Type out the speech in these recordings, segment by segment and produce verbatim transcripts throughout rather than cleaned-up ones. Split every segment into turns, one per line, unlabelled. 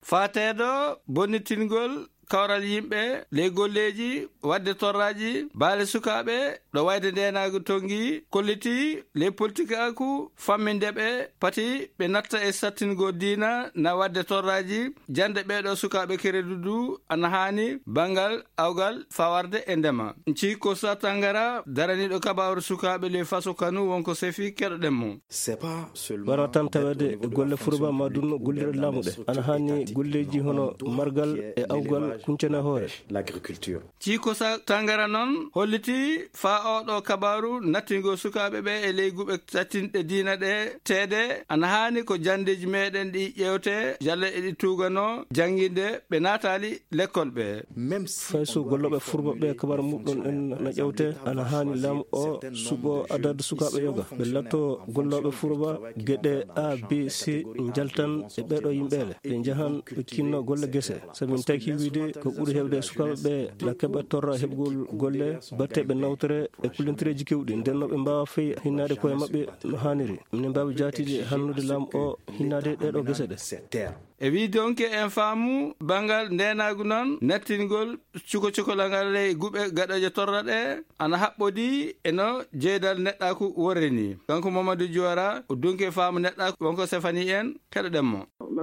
faateeɗo bonnitingol kawral yimɓe ley golleji wadde torraji baale sukaɓe ɗo wayde ndenagu tongi kolliti ley politique aku fammindeɓe pati ɓe natta e sattingo dina na wadde torraji jande ɓeɗo sukaɓe keredudu ana hani bangal awgal fawarde e ndema ci ko sa tangara daraniɗo kabaru sukaɓe ley faso kanu wonko sefi keɗoɗen mo
wara tan tawede golle furba ma dunno gollirɗe laamuɗe ana hani golleji hono margal e awgal kuncana hoore
l'agriculture
ci ko sa tangara non holliti fa oɗo kabaru nattingo sukaɓe ɓe e ley guɓe sattinɗe diina ɗe teede ana hani ko jandeji meɗen ɗi ƴewte jalle e ɗi tugano jangguinde ɓe natali l'école ɓe
fayso golloɓe furba ɓe kabaru muɗɗon en na ƴewte ana hani laamu o suɓo adade sukaɓe yoga ɓe latto golloɓe furba gueɗe a b c jaltan e ɓeɗo yimɓele ɓe jahan ɓe kinno golle guese samin taki wiide ko ɓuri hewde sukaɓe ɓe na keɓa torra heɓgol golle batte ɓe nawtere e kulentireji kewɗi nden no ɓe mbawa fey hinnade koye mabɓe no haniri minen mbawi jatide hannude laamu o hinnade ɗeɗo guese ɗe
e wi donke en faamu bangal ndenagu noon nettingol cuko cukolangal ley guɓe gaɗoje torra ɗe ana haɓɓodi eno jeydal neɗɗaku worreni kanko Mamadou Diora o donke faamu neɗɗaku wonko sefani en keɗoɗenmo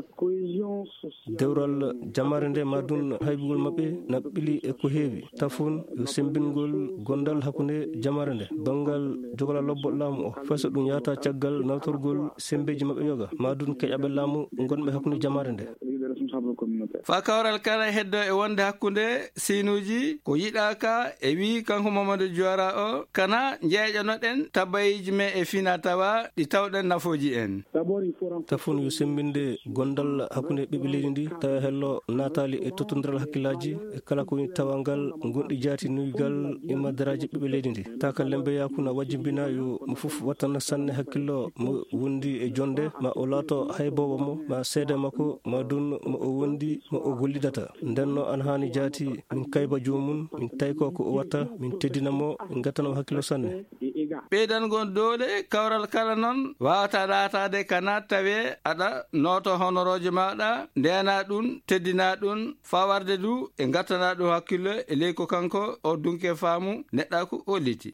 dewral jamare nde madun haybugol mabɓe na ɓili e ko heewi tafun yo sembingol gondal hakkunde jamare nde bangal jogala lobbol laamu o fayso ɗum yahata caggal nawtorgol sembeji mabɓe yoga madun keƴaɓe laamu gonɓe hakkunde jamare nde
fa kawral kala heddo e wonde hakkunde sinuji ko yiɗaka e wi kanko Mamadou Diora o kana jeeƴanoɗen tabayiji me e fina tawa ɗi tawɗen nafoji en
tafun yo sembinde gondal hakkunde ɓiɓɓe leydi ndi tawa hello natali e tottodiral hakkillaji e kala ko woni tawangal gonɗi jaati nuygal e maddaraji ɓiɓɓe leydi ndi taka lembe yakuna wajjibina yo mo foof wattanno sanne hakkillo mo wondi e jonde ma o laato haybowo mo ma seede makko ma dun mo o wondi mo o gollidata ndenno an hani jaati min kayba jomum min tayko ko o watta min teddinamo min gattanamo hakkillo sanne
ɓeydangon dole kawral kala noon wawata ɗatade kana tawe aɗa noto honoroje maɗa ndena ɗum teddina ɗum fawarde du e gattana ɗum hakkille e ley ko kanko o dunke faamu neɗɗaku o liti